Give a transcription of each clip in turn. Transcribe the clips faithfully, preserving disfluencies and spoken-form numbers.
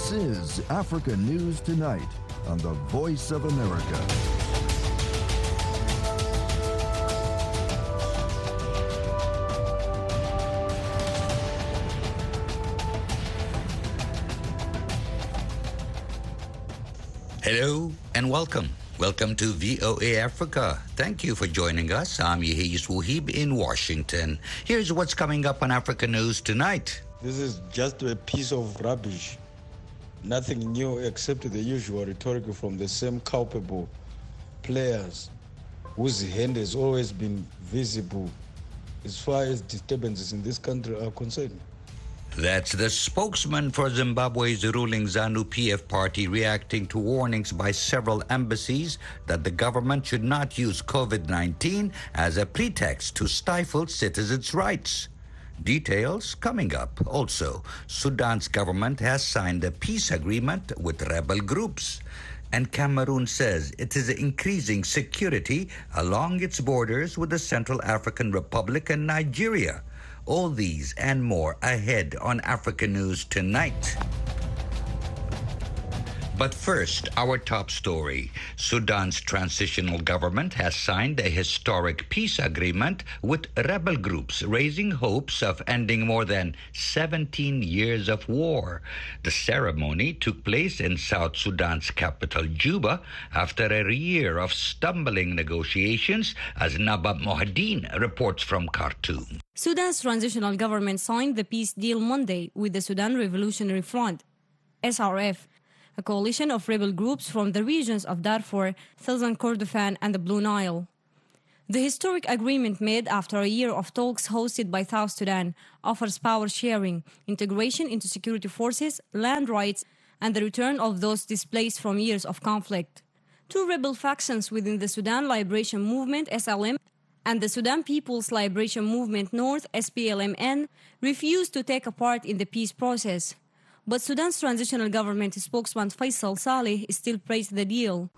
This is Africa News Tonight on the Voice of America. Hello and welcome. Welcome to V O A Africa. Thank you for joining us. I'm Yehis Wuhib in Washington. Here's what's coming up on Africa News Tonight. This is just a piece of rubbish. Nothing new except the usual rhetoric from the same culpable players whose hand has always been visible as far as disturbances in this country are concerned. That's the spokesman for Zimbabwe's ruling ZANU-P F party reacting to warnings by several embassies that the government should not use COVID nineteen as a pretext to stifle citizens' rights. Details coming up. Also, Sudan's government has signed a peace agreement with rebel groups. And Cameroon says it is increasing security along its borders with the Central African Republic and Nigeria. All these and more ahead on Africa News Tonight. But first, our top story. Sudan's transitional government has signed a historic peace agreement with rebel groups, raising hopes of ending more than seventeen years of war. The ceremony took place in South Sudan's capital, Juba, after a year of stumbling negotiations, as Nabab Mohadeen reports from Khartoum. Sudan's transitional government signed the peace deal Monday with the Sudan Revolutionary Front, S R F, a coalition of rebel groups from the regions of Darfur, Southern Kordofan, and the Blue Nile. The historic agreement made after a year of talks hosted by South Sudan offers power sharing, integration into security forces, land rights, and the return of those displaced from years of conflict. Two rebel factions within the Sudan Liberation Movement, S L M, and the Sudan People's Liberation Movement North, S P L M N, refused to take a part in the peace process. But Sudan's transitional government spokesman Faisal Saleh still praised the deal.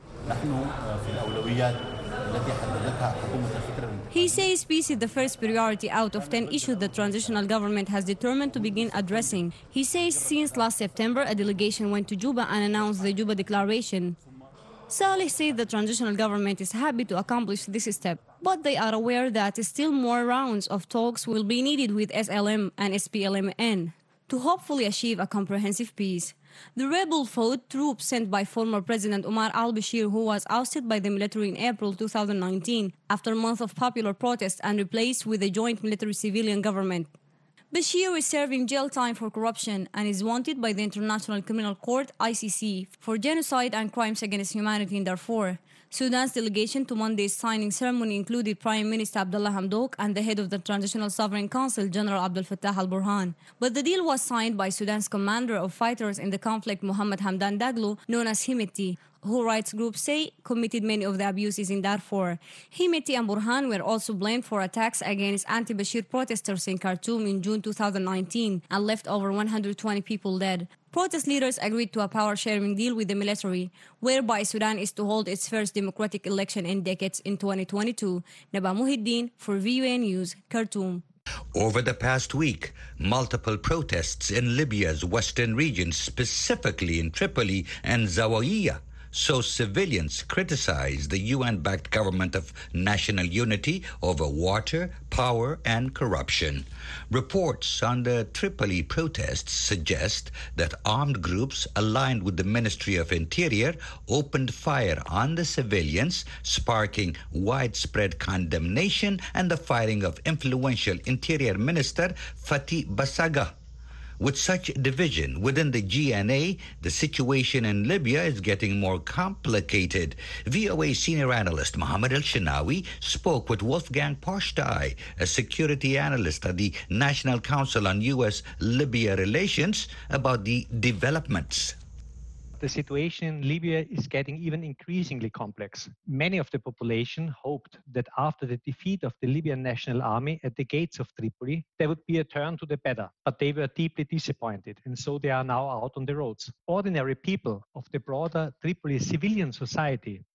He says peace is the first priority out of ten issues the transitional government has determined to begin addressing. He says since last September, a delegation went to Juba and announced the Juba Declaration. Saleh said the transitional government is happy to accomplish this step, but they are aware that still more rounds of talks will be needed with S L M and S P L M N to hopefully achieve a comprehensive peace. The rebel-fought troops sent by former President Omar al-Bashir, who was ousted by the military in April two thousand nineteen after months of popular protest and replaced with a joint military-civilian government. Bashir is serving jail time for corruption and is wanted by the International Criminal Court, I C C, for genocide and crimes against humanity in Darfur. Sudan's delegation to Monday's signing ceremony included Prime Minister Abdullah Hamdok and the head of the Transitional Sovereign Council, General Abdel Fattah al-Burhan. But the deal was signed by Sudan's commander of fighters in the conflict, Mohammed Hamdan Daglo, known as Hemeti, who rights groups say committed many of the abuses in Darfur. Hemeti and Burhan were also blamed for attacks against anti-Bashir protesters in Khartoum in June two thousand nineteen and left over one hundred twenty people dead. Protest leaders agreed to a power-sharing deal with the military, whereby Sudan is to hold its first democratic election in decades in twenty twenty-two. Nabab Mohadeen for V O A News, Khartoum. Over the past week, multiple protests in Libya's western region, specifically in Tripoli and Zawiya, so civilians criticize the U N-backed government of national unity over water, power, and corruption. Reports on the Tripoli protests suggest that armed groups aligned with the Ministry of Interior opened fire on the civilians, sparking widespread condemnation and the firing of influential Interior Minister Fatih Basaga. With such division within the G N A, the situation in Libya is getting more complicated. V O A senior analyst Mohammed El-Shinawi spoke with Wolfgang Poshtai, a security analyst at the National Council on U S Libya Relations, about the developments. The situation in Libya is getting even increasingly complex. Many of the population hoped that after the defeat of the Libyan National Army at the gates of Tripoli, there would be a turn to the better. But they were deeply disappointed, and so they are now out on the roads. Ordinary people of the broader Tripoli civilian society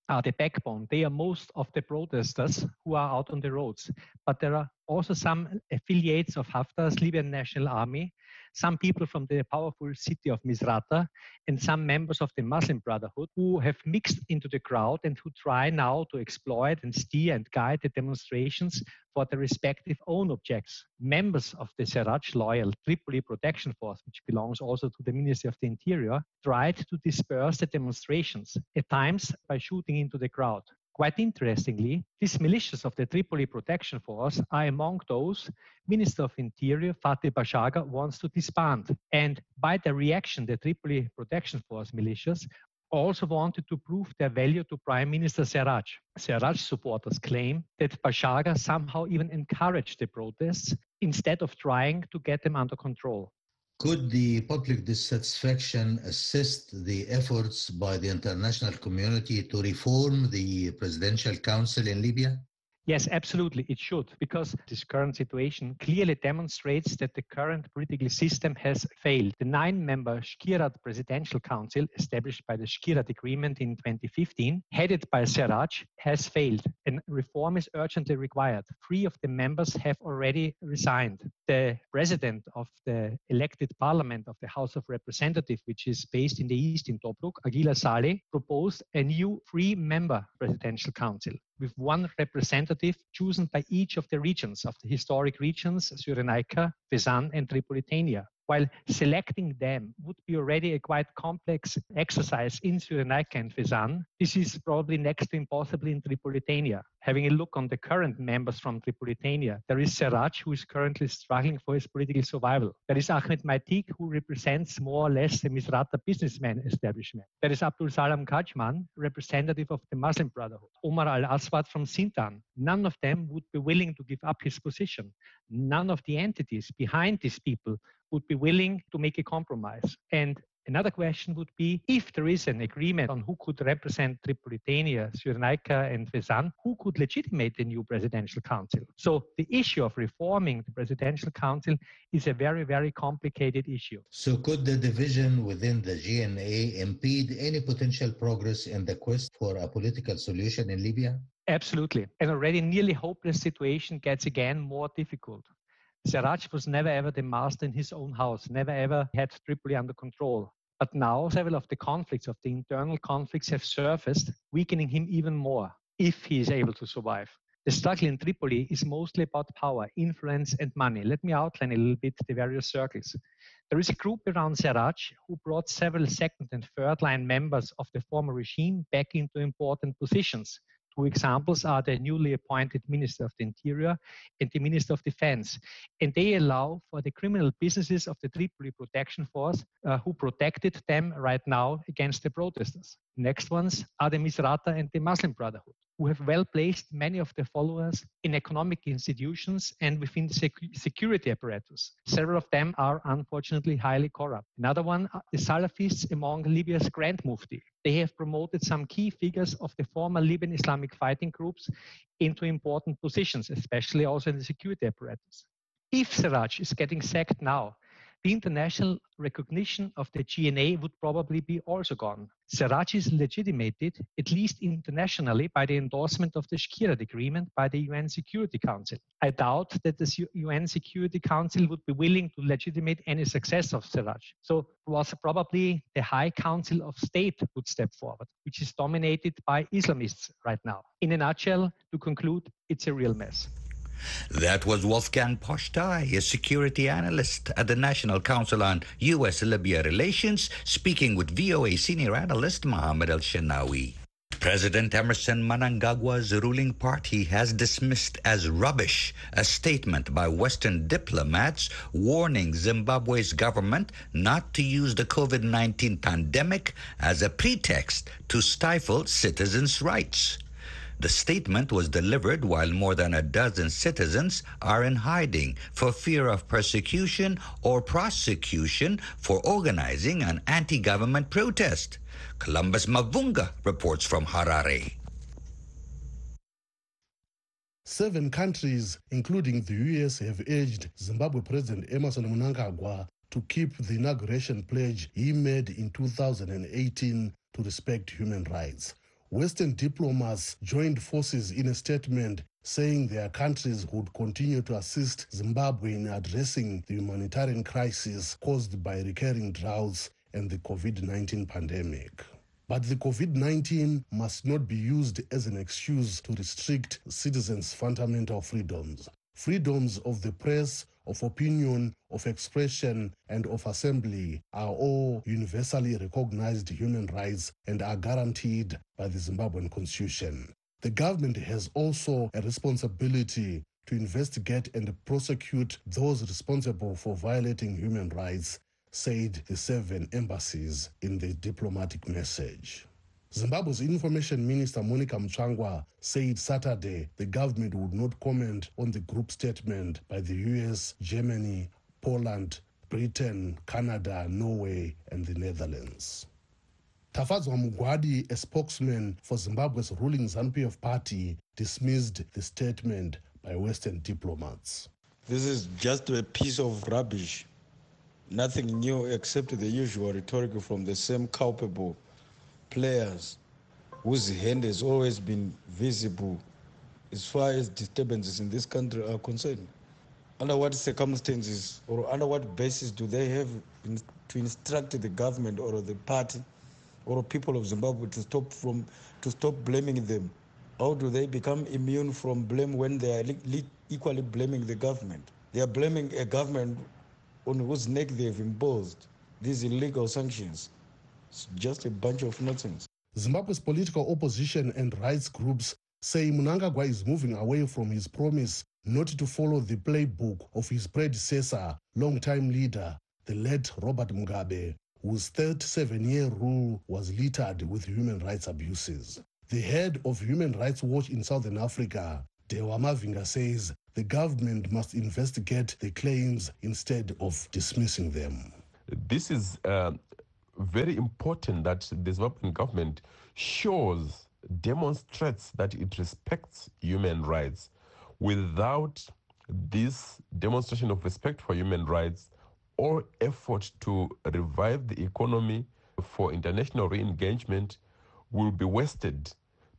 are the backbone. They are most of the protesters who are out on the roads. But there are also some affiliates of Haftar's Libyan National Army, some people from the powerful city of Misrata, and some members of the Muslim Brotherhood who have mixed into the crowd and who try now to exploit and steer and guide the demonstrations for their respective own objects. Members of the Serraj loyal Tripoli Protection Force, which belongs also to the Ministry of the Interior, tried to disperse the demonstrations, at times by shooting into the crowd. Quite interestingly, these militias of the Tripoli Protection Force are among those Minister of Interior Fatih Bashaga wants to disband. And by the reaction, the Tripoli Protection Force militias also wanted to prove their value to Prime Minister Serraj. Serraj supporters claim that Bashaga somehow even encouraged the protests instead of trying to get them under control. Could the public dissatisfaction assist the efforts by the international community to reform the Presidential Council in Libya? Yes, absolutely, it should, because this current situation clearly demonstrates that the current political system has failed. The nine-member Shkirat Presidential Council, established by the Shkirat Agreement in twenty fifteen, headed by Serraj, has failed, and reform is urgently required. Three of the members have already resigned. The president of the elected parliament of the House of Representatives, which is based in the east in Tobruk, Aguila Saleh, proposed a new three-member Presidential Council, with one representative chosen by each of the regions, of the historic regions, Cyrenaica, Fezzan, and Tripolitania. While selecting them would be already a quite complex exercise in Cyrenaica and Fezzan, this is probably next to impossible in Tripolitania. Having a look on the current members from Tripolitania, there is Serraj, who is currently struggling for his political survival. There is Ahmed Maitik, who represents more or less the Misrata businessman establishment. There is Abdul Salam Kajman, representative of the Muslim Brotherhood. Omar Al-Aswad from Sintan. None of them would be willing to give up his position. None of the entities behind these people would be willing to make a compromise. And another question would be, if there is an agreement on who could represent Tripolitania, Cyrenaica, and Fezzan, who could legitimate the new Presidential Council? So the issue of reforming the Presidential Council is a very, very complicated issue. So could the division within the G N A impede any potential progress in the quest for a political solution in Libya? Absolutely. An already nearly hopeless situation gets again more difficult. Serraj was never ever the master in his own house, never ever had Tripoli under control. But now several of the conflicts, of the internal conflicts, have surfaced, weakening him even more, if he is able to survive. The struggle in Tripoli is mostly about power, influence, and money. Let me outline a little bit the various circles. There is a group around Serraj who brought several second and third line members of the former regime back into important positions. Two examples are the newly appointed Minister of the Interior and the Minister of Defense. And they allow for the criminal businesses of the Tripoli Protection Force, uh, who protected them right now against the protesters. Next ones are the Misrata and the Muslim Brotherhood, who have well placed many of their followers in economic institutions and within the sec- security apparatus. Several of them are unfortunately highly corrupt. Another one are the Salafists among Libya's Grand Mufti. They have promoted some key figures of the former Libyan Islamic fighting groups into important positions, especially also in the security apparatus. If Serraj is getting sacked now, the international recognition of the G N A would probably be also gone. Serraj is legitimated, at least internationally, by the endorsement of the Shkirat Agreement by the U N Security Council. I doubt that the U N Security Council would be willing to legitimate any success of Serraj. So it was probably the High Council of State would step forward, which is dominated by Islamists right now. In a nutshell, to conclude, it's a real mess. That was Wolfgang Poschtai, a security analyst at the National Council on U S Libya Relations, speaking with V O A senior analyst Mohammed El-Shenawi. President Emerson Mnangagwa's ruling party has dismissed as rubbish a statement by Western diplomats warning Zimbabwe's government not to use the COVID nineteen pandemic as a pretext to stifle citizens' rights. The statement was delivered while more than a dozen citizens are in hiding for fear of persecution or prosecution for organizing an anti-government protest. Columbus Mavunga reports from Harare. Seven countries, including the U S, have urged Zimbabwe President Emerson Mnangagwa to keep the inauguration pledge he made in two thousand eighteen to respect human rights. Western diplomats joined forces in a statement saying their countries would continue to assist Zimbabwe in addressing the humanitarian crisis caused by recurring droughts and the COVID nineteen pandemic. But the COVID nineteen must not be used as an excuse to restrict citizens' fundamental freedoms. Freedoms of the press, of opinion, of expression, and of assembly are all universally recognized human rights and are guaranteed by the Zimbabwean Constitution. The government has also a responsibility to investigate and prosecute those responsible for violating human rights, said the seven embassies in the diplomatic message. Zimbabwe's Information Minister Monica Mchangwa said Saturday the government would not comment on the group statement by the U S, Germany, Poland, Britain, Canada, Norway, and the Netherlands. Tafadzwa Mugwadi, a spokesman for Zimbabwe's ruling ZANU-P F party, dismissed the statement by Western diplomats. This is just a piece of rubbish. Nothing new except the usual rhetoric from the same culpable players whose hand has always been visible as far as disturbances in this country are concerned. Under what circumstances or under what basis do they have in, to instruct the government or the party or people of Zimbabwe to stop from to stop blaming them? How do they become immune from blame when they are li- equally blaming the government? They are blaming a government on whose neck they have imposed these illegal sanctions. It's just a bunch of nonsense. Zimbabwe's political opposition and rights groups say Mnangagwa is moving away from his promise not to follow the playbook of his predecessor, longtime leader, the late Robert Mugabe, whose thirty-seven-year rule was littered with human rights abuses. The head of Human Rights Watch in Southern Africa, Dewa Mavinga, says the government must investigate the claims instead of dismissing them. This is uh, very important that the Zimbabwean government shows, demonstrates that it respects human rights. Without this demonstration of respect for human rights, all effort to revive the economy for international re-engagement will be wasted,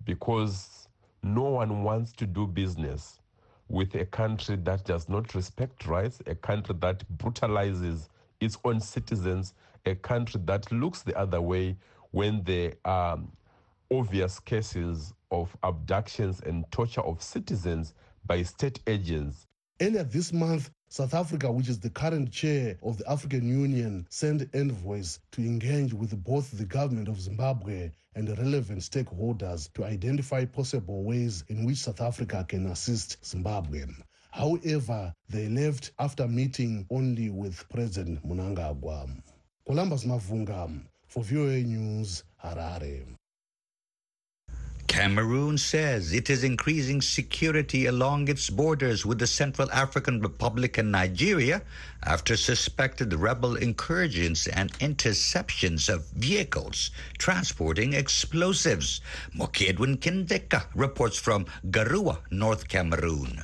because no one wants to do business with a country that does not respect rights, a country that brutalizes its own citizens, a country that looks the other way when there are obvious cases of abductions and torture of citizens by state agents. Earlier this month, South Africa, which is the current chair of the African Union, sent envoys to engage with both the government of Zimbabwe and the relevant stakeholders to identify possible ways in which South Africa can assist Zimbabwe. However, they left after meeting only with President Mnangagwa. Columbus Mavunga for V O A News, Harare. Cameroon says it is increasing security along its borders with the Central African Republic and Nigeria after suspected rebel incursions and interceptions of vehicles transporting explosives. Mokedwin Kindeka reports from Garua, North Cameroon.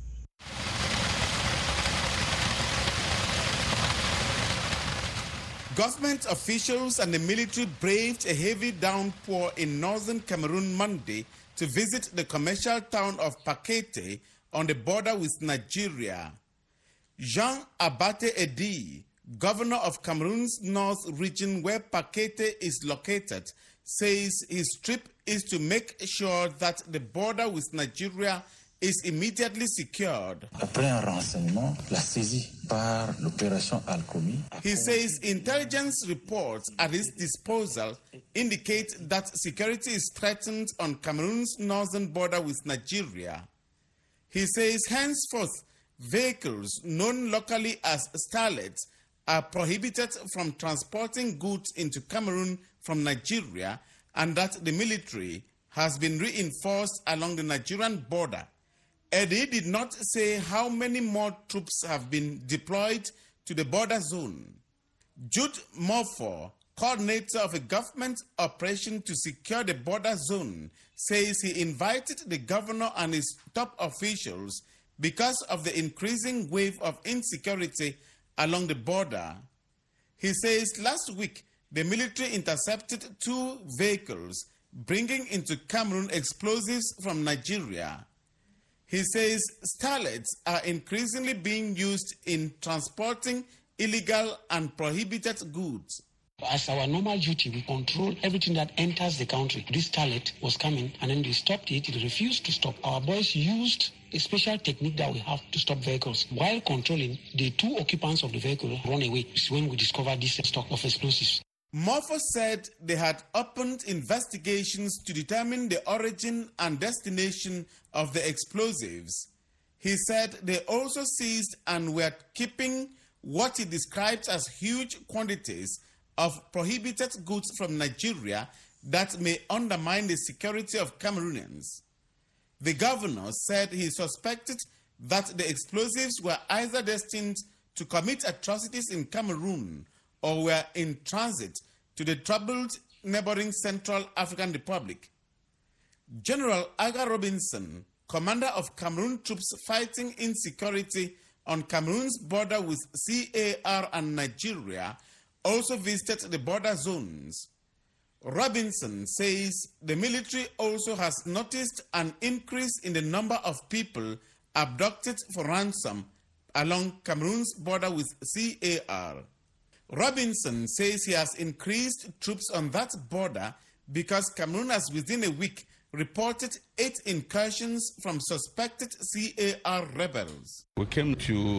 Government officials and the military braved a heavy downpour in northern Cameroon Monday to visit the commercial town of Pakete on the border with Nigeria. Jean Abate Edi, governor of Cameroon's north region where Pakete is located, says his trip is to make sure that the border with Nigeria is immediately secured. Après un renseignement, la saisie par l'opération Alcomi. He says intelligence reports at his disposal indicate that security is threatened on Cameroon's northern border with Nigeria. He says henceforth vehicles known locally as starlets are prohibited from transporting goods into Cameroon from Nigeria, and that the military has been reinforced along the Nigerian border. Eddie did not say how many more troops have been deployed to the border zone. Jude Morfor, coordinator of a government operation to secure the border zone, says he invited the governor and his top officials because of the increasing wave of insecurity along the border. He says last week the military intercepted two vehicles bringing into Cameroon explosives from Nigeria. He says starlets are increasingly being used in transporting illegal and prohibited goods. As our normal duty, we control everything that enters the country. This starlet was coming and then they stopped it. It refused to stop. Our boys used a special technique that we have to stop vehicles. While controlling, the two occupants of the vehicle run away. It's when we discovered this stock of explosives. Morpho said they had opened investigations to determine the origin and destination of the explosives. He said they also seized and were keeping what he described as huge quantities of prohibited goods from Nigeria that may undermine the security of Cameroonians. The governor said he suspected that the explosives were either destined to commit atrocities in Cameroon or were in transit to the troubled neighboring Central African Republic. General Aga Robinson, commander of Cameroon troops fighting insecurity on Cameroon's border with C A R and Nigeria, also visited the border zones. Robinson says the military also has noticed an increase in the number of people abducted for ransom along Cameroon's border with C A R. Robinson says he has increased troops on that border because Cameroon has within a week reported eight incursions from suspected C A R rebels. We came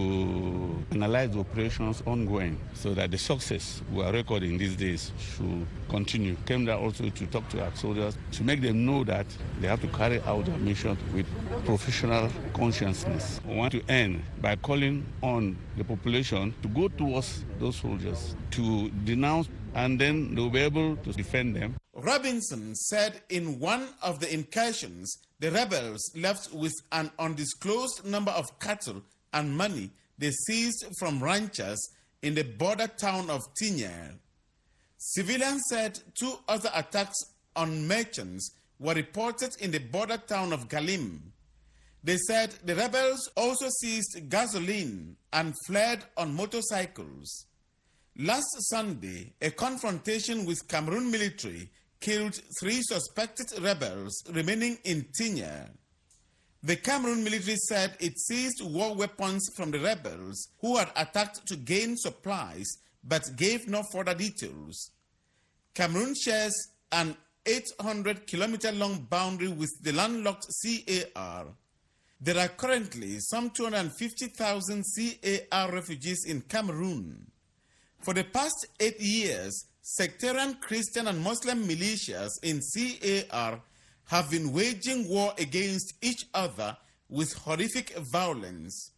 to analyze the operations ongoing so that the success we are recording these days should continue. Came there also to talk to our soldiers to make them know that they have to carry out their mission with professional consciousness. We want to end by calling on the population to go towards those soldiers to denounce, and then they'll be able to defend them. Robinson said in one of the incursions, the rebels left with an undisclosed number of cattle and money they seized from ranchers in the border town of Tigner. Civilians said two other attacks on merchants were reported in the border town of Galim. They said the rebels also seized gasoline and fled on motorcycles. Last Sunday, a confrontation with Cameroon military killed three suspected rebels remaining in Tigner. The Cameroon military said it seized war weapons from the rebels who had attacked to gain supplies but gave no further details. Cameroon shares an eight hundred kilometer long boundary with the landlocked C A R. There are currently some two hundred fifty thousand C A R refugees in Cameroon. For the past eight years, sectarian Christian and Muslim militias in C A R have been waging war against each other with horrific violence.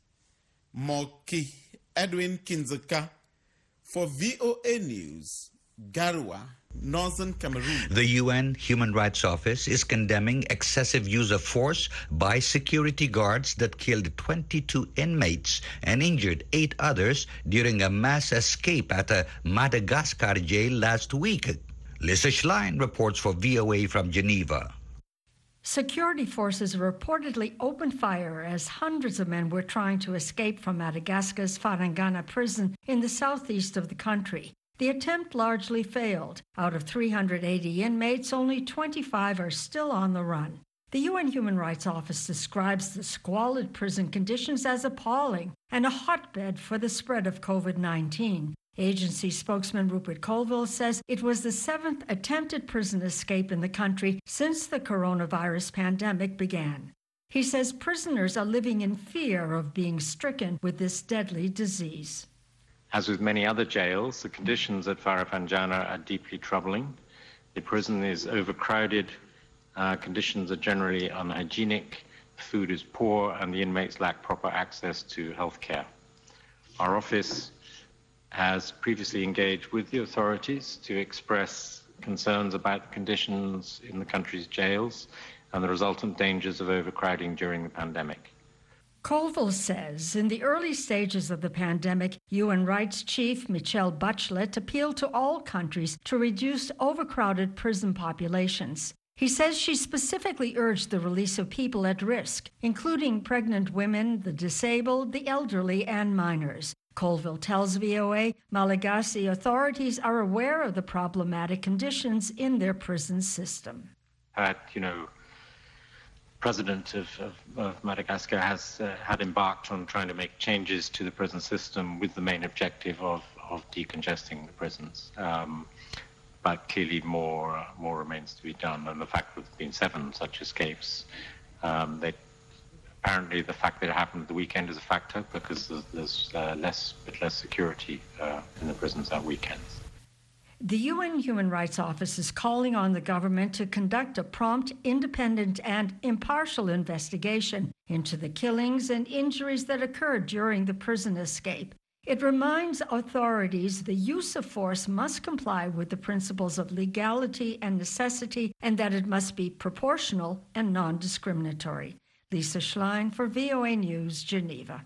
Moki Edwin Kinzeka for V O A News, Garoua, Northern Cameroon. The U N Human Rights Office is condemning excessive use of force by security guards that killed twenty-two inmates and injured eight others during a mass escape at a Madagascar jail last week. Lisa Schlein reports for V O A from Geneva. Security forces reportedly opened fire as hundreds of men were trying to escape from Madagascar's Farangana prison in the southeast of the country. The attempt largely failed. Out of three hundred eighty inmates, only twenty-five are still on the run. The U N Human Rights Office describes the squalid prison conditions as appalling and a hotbed for the spread of COVID nineteen. Agency spokesman Rupert Colville says it was the seventh attempted prison escape in the country since the coronavirus pandemic began. He says prisoners are living in fear of being stricken with this deadly disease. As with many other jails, the conditions at Farafenjana are deeply troubling. The prison is overcrowded, uh, conditions are generally unhygienic, food is poor, and the inmates lack proper access to health care. Our office has previously engaged with the authorities to express concerns about the conditions in the country's jails and the resultant dangers of overcrowding during the pandemic. Colville says in the early stages of the pandemic, U N Rights Chief Michelle Bachelet appealed to all countries to reduce overcrowded prison populations. He says she specifically urged the release of people at risk, including pregnant women, the disabled, the elderly, and minors. Colville tells V O A Malagasy authorities are aware of the problematic conditions in their prison system. fact, you know, president of, of, of Madagascar has uh, had embarked on trying to make changes to the prison system with the main objective of, of decongesting the prisons. Um, but clearly more uh, more remains to be done. And the fact that there have been seven such escapes, um, they, apparently the fact that it happened at the weekend is a factor because there's, there's uh, less, bit less security uh, in the prisons at weekends. The U N Human Rights Office is calling on the government to conduct a prompt, independent, and impartial investigation into the killings and injuries that occurred during the prison escape. It reminds authorities the use of force must comply with the principles of legality and necessity, and that it must be proportional and non-discriminatory. Lisa Schlein for V O A News, Geneva.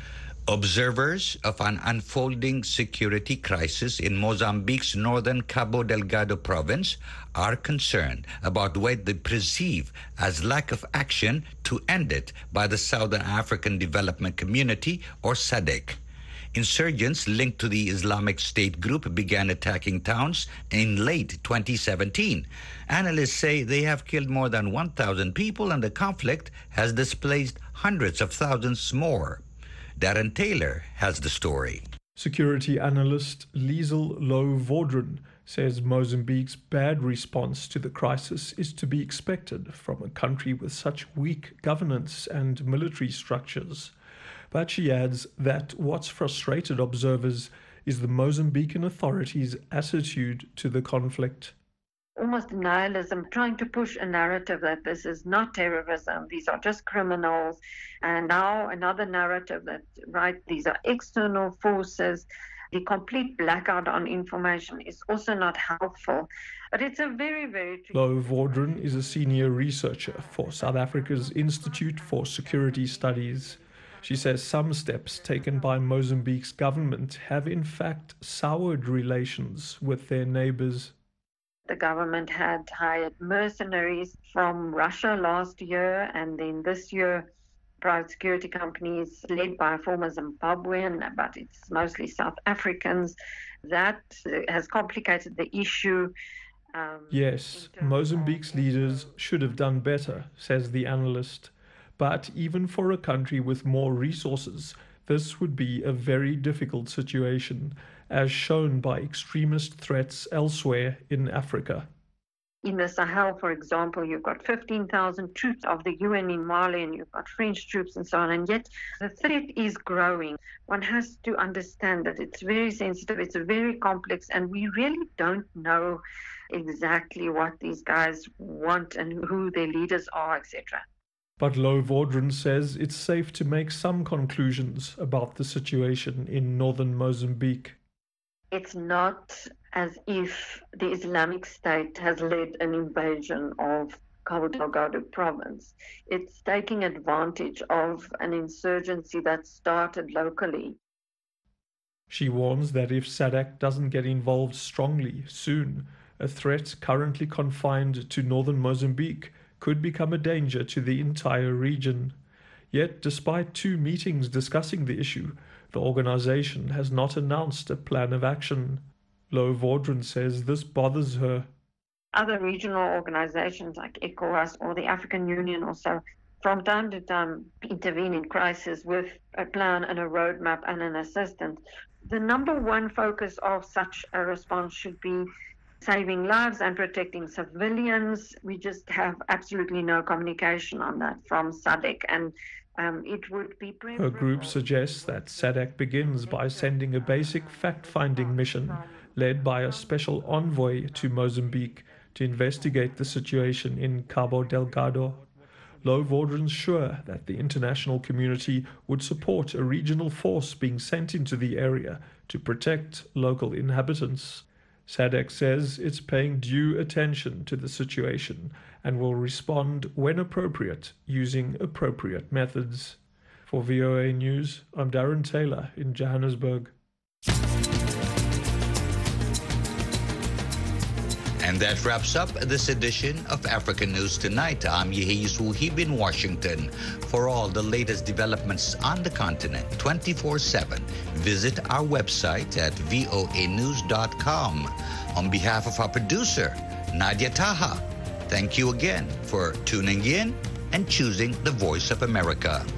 Observers of an unfolding security crisis in Mozambique's northern Cabo Delgado province are concerned about what they perceive as lack of action to end it by the Southern African Development Community, or SADC. Insurgents linked to the Islamic State group began attacking towns in late twenty seventeen. Analysts say they have killed more than one thousand people and the conflict has displaced hundreds of thousands more. Darren Taylor has the story. Security analyst Liesel Low-Vaudren says Mozambique's bad response to the crisis is to be expected from a country with such weak governance and military structures. But she adds that what's frustrated observers is the Mozambican authorities' attitude to the conflict. Almost nihilism, trying to push a narrative that this is not terrorism, these are just criminals, and now another narrative that, right, these are external forces. The complete blackout on information is also not helpful, but it's a very, very... Low-Vaudren is a senior researcher for South Africa's Institute for Security Studies. She says some steps taken by Mozambique's government have in fact soured relations with their neighbors. The government had hired mercenaries from Russia last year, and then this year private security companies led by a former Zimbabwean, but it's mostly South Africans. That has complicated the issue. Um, yes, Mozambique's leaders should have done better, says the analyst. But even for a country with more resources, this would be a very difficult situation, as shown by extremist threats elsewhere in Africa. In the Sahel, for example, you've got fifteen thousand troops of the U N in Mali, and you've got French troops and so on, and yet the threat is growing. One has to understand that it's very sensitive, it's very complex, and we really don't know exactly what these guys want and who their leaders are, et cetera. But Low-Vaudren says it's safe to make some conclusions about the situation in northern Mozambique. It's not as if the Islamic State has led an invasion of Cabo Delgado province. It's taking advantage of an insurgency that started locally. She warns that if SADC doesn't get involved strongly soon, a threat currently confined to northern Mozambique could become a danger to the entire region. Yet, despite two meetings discussing the issue, the organization has not announced a plan of action. Low-Vaudren says this bothers her. Other regional organizations like ECOWAS or the African Union also, from time to time, intervene in crisis with a plan and a roadmap and an assistance. The number one focus of such a response should be saving lives and protecting civilians. We just have absolutely no communication on that from SADC, and um, it would be preferable. Her group suggests that SADC begins by sending a basic fact-finding mission led by a special envoy to Mozambique to investigate the situation in Cabo Delgado. Low-Vaudren's sure that the international community would support a regional force being sent into the area to protect local inhabitants. SADC says it's paying due attention to the situation and will respond when appropriate using appropriate methods. For V O A News, I'm Darren Taylor in Johannesburg. And that wraps up this edition of African News Tonight. I'm Yehis Wuhib in Washington. For all the latest developments on the continent twenty-four seven, visit our website at voa news dot com. On behalf of our producer, Nadia Taha, Thank you again for tuning in and choosing the Voice of America.